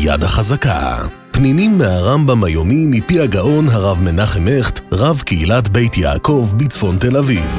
היד החזקה. פנינים מהרמב"ם היומי מפי הגאון הרב מנחם הכט, רב קהילת בית יעקב בצפון תל אביב.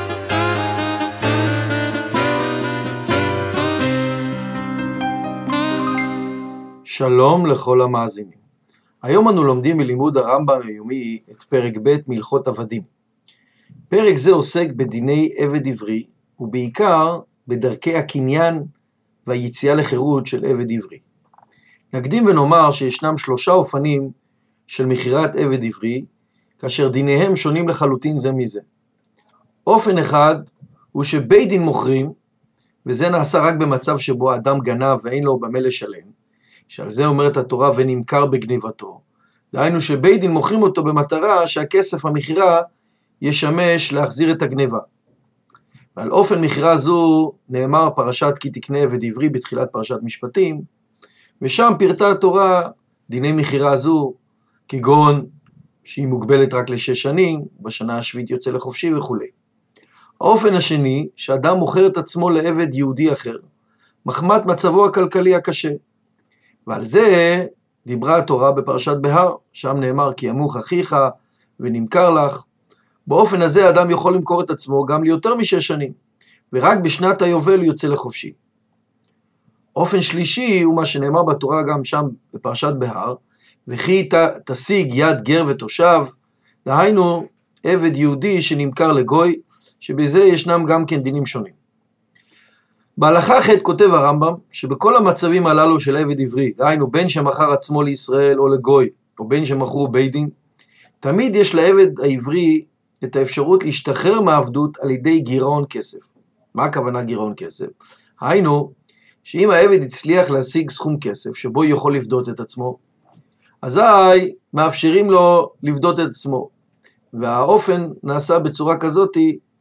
שלום לכל המאזינים. היום אנו לומדים בלימוד הרמב"ם היומי את פרק ב' מהלכות עבדים. פרק זה עוסק בדיני עבד עברי, ובעיקר בדרכי הקניין והיציאה לחירות של עבד עברי. נקדים ונאמר שישנם 3 אופנים של מכירת עבד עברי, כאשר דיניהם שונים לחלוטין זה מזה. אופן אחד הוא שבית דין מוכרים, וזה נעשה רק במצב שבו האדם גנב ואין לו במה לשלם, שעל זה אומרת התורה ונמכר בגניבתו. דהיינו שבית דין מוכרים אותו במטרה שהכסף המכירה ישמש להחזיר את הגניבה. ועל אופן מכירה זו נאמר פרשת כי תקנה עבד עברי בתחילת פרשת משפטים, ושם פירטה התורה דיני מכירה זו, כגון שהיא מוגבלת רק ל6 שנים, בשנה השביעית יוצא לחופשי וכו'. האופן השני, שאדם מוכר את עצמו לעבד יהודי אחר, מחמת מצבו הכלכלי הקשה. ועל זה דיברה התורה בפרשת בהר, שם נאמר כי ימוך אחיך ונמכר לך. באופן הזה אדם יכול למכור את עצמו גם ליותר מ6 שנים, ורק בשנת היובל יוצא לחופשי. אופן שלישי הוא מה שנאמר בתורה גם שם בפרשת בהר, וכי תשיג יד גר ותושב, דהיינו עבד יהודי שנמכר לגוי, שבזה ישנם גם כן דינים שונים. בהלכה ח' כותב הרמב"ם שבכל המצבים הללו של עבד עברי, דהיינו בין שמכר עצמו לישראל או לגוי, או בין שמכרו בית דין, תמיד יש לעבד העברי את האפשרות להשתחרר מהעבדות על ידי גירעון כסף. מה הכוונה גירעון כסף? היינו, שאם העבד הצליח להשיג סכום כסף שבו יכול לפדות את עצמו, אזי מאפשרים לו לפדות את עצמו. והאופן נעשה בצורה כזאת,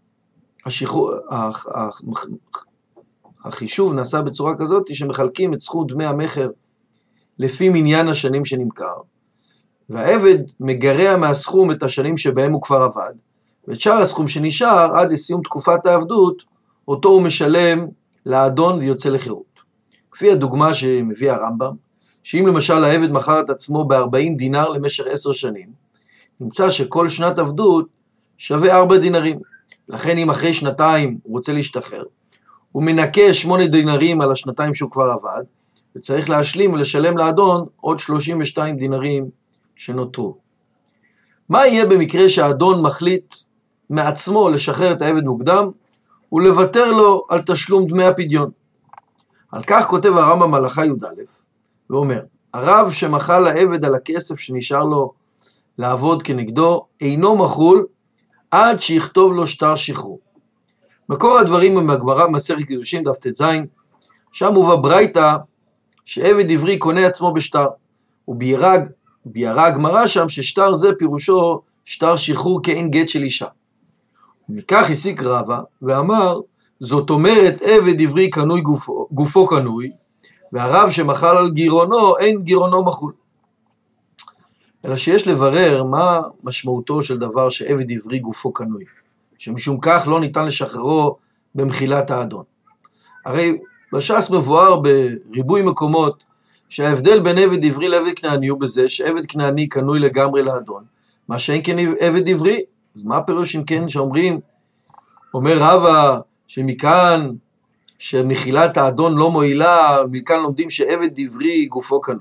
החישוב נעשה בצורה כזאת שמחלקים את סכום דמי המחר לפי מניין השנים שנמכר, והעבד מגרע מהסכום את השנים שבהם הוא כבר עבד, ואת שאר הסכום שנשאר עד לסיום תקופת העבדות, אותו הוא משלם לאדון ויוצא לחירות. כפי הדוגמה שמביא הרמב"ם, שאם למשל העבד מכר את עצמו ב40 דינר למשך 10 שנים, נמצא שכל שנת עבדות שווה 4 דינרים. לכן אם אחרי 2 הוא רוצה להשתחרר, הוא מנקה 8 דינרים על השנתיים שהוא כבר עבד, וצריך להשלים ולשלם לאדון עוד 32 דינרים שנותרו. מה יהיה במקרה שהאדון מחליט מעצמו לשחרר את העבד מוקדם, ולוותר לו על תשלום דמי הפדיון? על כך כותב הרמב"ם הלכה י"א, ואומר, הרב שמחל לעבד על הכסף שנשאר לו לעבוד כנגדו, אינו מחול עד שיכתוב לו שטר שחרור. מקור הדברים הוא מהגמרא במסכת קידושין דף ט"ז, שם מובא ברייתא שעבד עברי קונה עצמו בשטר, וביארה הגמרא שם ששטר זה פירושו שטר שחרור כאין גט של אישה. מכך הסיק רבא ואמר, זאת אומרת עבד עברי קנוי גופו קנוי, והרב שמחל על גירעונו אין גירעונו מחול. אלא שיש לברר מה משמעותו של דבר שעבד עברי גופו קנוי, שמשום כך לא ניתן לשחררו במחילת האדון. הרי בש"ס מבואר בריבוי מקומות שההבדל בין עבד עברי לעבד כנעני הוא בזה שעבד כנעני קנוי לגמרי לאדון, מה שאין כן עבד עברי. אז מה הפירוש אם כן שאומרים, אומר רבא שמכאן שמחילת האדון לא מועילה, מכאן לומדים שעבד עברי גופו קנוי.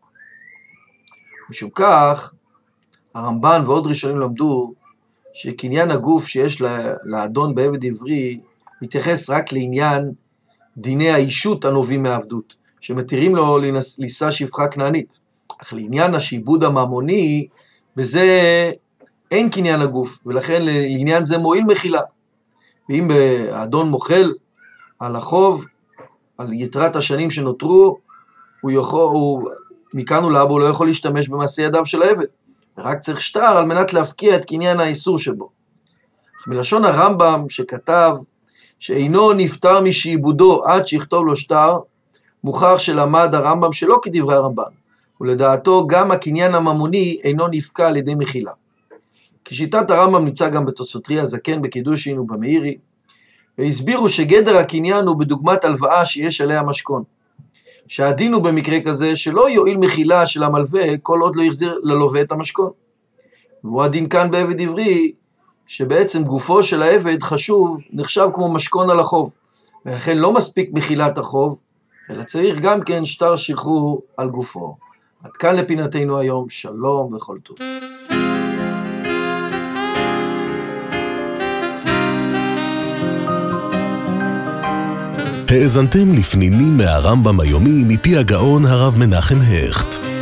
משום כך הרמב"ן ועוד ראשונים למדו שקניין הגוף שיש לאדון בעבד עברי מתייחס רק לעניין דיני האישות הנובעים מהעבדות, שמתירים לו לישא שפחה כנענית. אך לעניין השיבוד הממוני, בזה אין קניין הגוף, ולכן לעניין זה מועיל מחילה. ואם האדון מוחל על החוב, על יתרת השנים שנותרו, מכאן ולהבא הוא לא יכול להשתמש במעשה ידיו של העבד, רק צריך שטר על מנת להפקיע את קניין האיסור שבו. מלשון הרמב"ם שכתב שאינו נפטר משעבודו עד שיכתוב לו שטר, מוכח שלמד הרמב"ם שלא כדברי הרמב"ן, ולדעתו גם הקניין הממוני אינו נפקע על ידי מחילה. כשיטת הרמב"ם נמצא גם בתוספות הזקן בקידושין ובמאירי, והסבירו שגדר הקניין הוא בדוגמת הלוואה שיש עליה משכון, שהדין הוא במקרה כזה שלא יועיל מחילה של המלווה כל עוד לא יחזיר ללווה את המשכון. והוא הדין כאן בעבד עברי, שבעצם גופו של העבד חשוב, נחשב כמו משכון על החוב, ולכן לא מספיק מחילת החוב, אלא צריך גם כן שטר שחרור על גופו. עד כאן לפינתנו היום, שלום וכל טוב. האזנתם לפנינים מהרמב"ם היומי מפי הגאון הרב מנחם הכט.